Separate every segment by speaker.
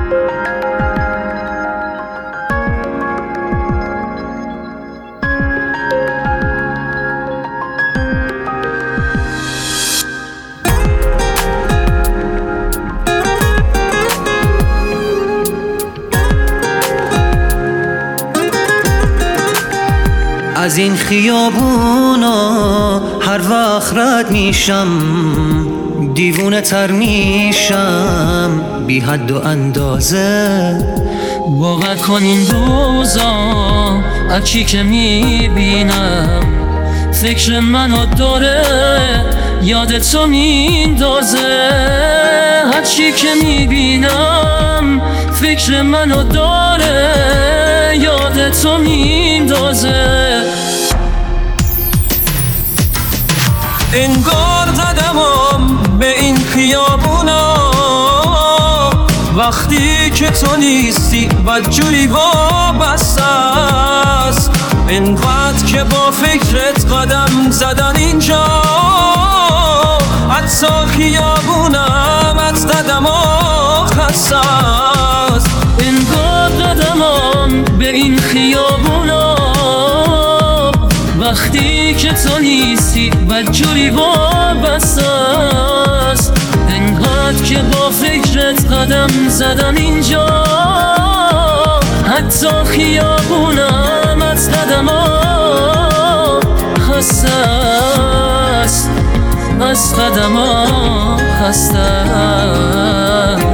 Speaker 1: از این خیابونا هر وقت رد میشم دیوونه تر میشم بی حد و اندازه.
Speaker 2: باور کن این روزا هرچی که میبینم فکر منو داره یادتو میندازه. هرچی که میبینم فکر منو داره یادتو میندازه.
Speaker 3: انگار زدمم به این خیابونا وقتی که تو نیستی بدجوری وابسته است. انقدر که با فکرت قدم زدن اینجا حتی خیابونم از قدم خسته است.
Speaker 2: انگار قدمم به این خیابونا وقتی که تو نیستی بدجوری وابسته است. انقدر که با فکرت قدم زدم اینجا حتی خیابونم از قدم خسته است. از قدم خسته است.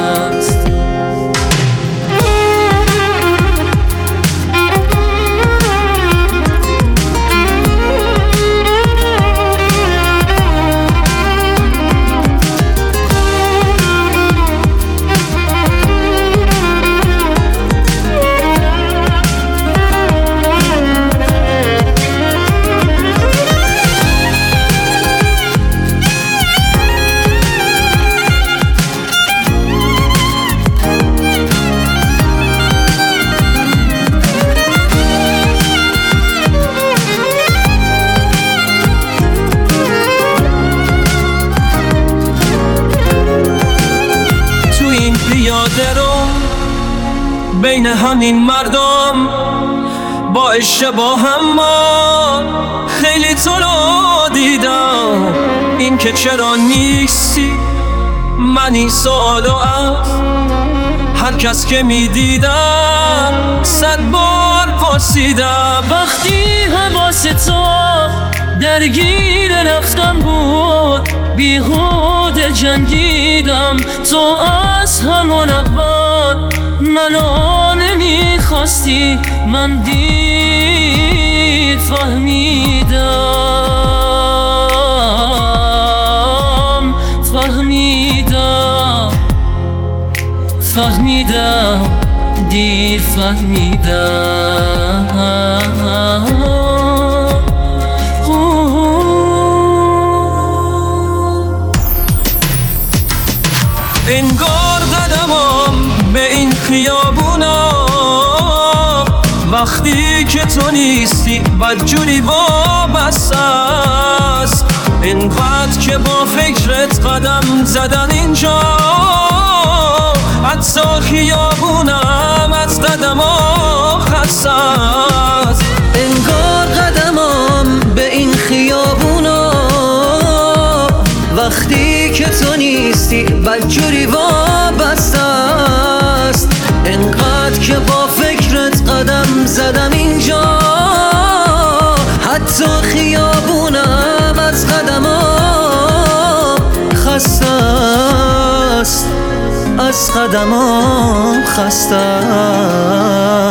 Speaker 3: پیاده رو بین همین مردم با اشتباهم ما خیلی تو رو دیدم. این که چرا نیستی من این سوالو از هر کس که میدیدم 100 بار پرسیدم.
Speaker 2: وقتی حواس تو درگیر رفتن بود بیهوده جنگیدم. تو از همون اول منو نمیخواستی من دیر فهمیدم دیر فهمیدم.
Speaker 3: انگار قدمم به این خیابونا وقتی که تو نیستی بدجوری وابسته است. انقدر که با فکرت قدم زدن اینجا حتی خیابونم از قدم خسته است.
Speaker 1: انگار قدمم به این خیابونا وقتی که تو نیستی بدجوری وابسته است. انقدر که با فکرت قدم زدم اینجا حتی خیابونم از قدمام خسته است. از قدمام خسته است.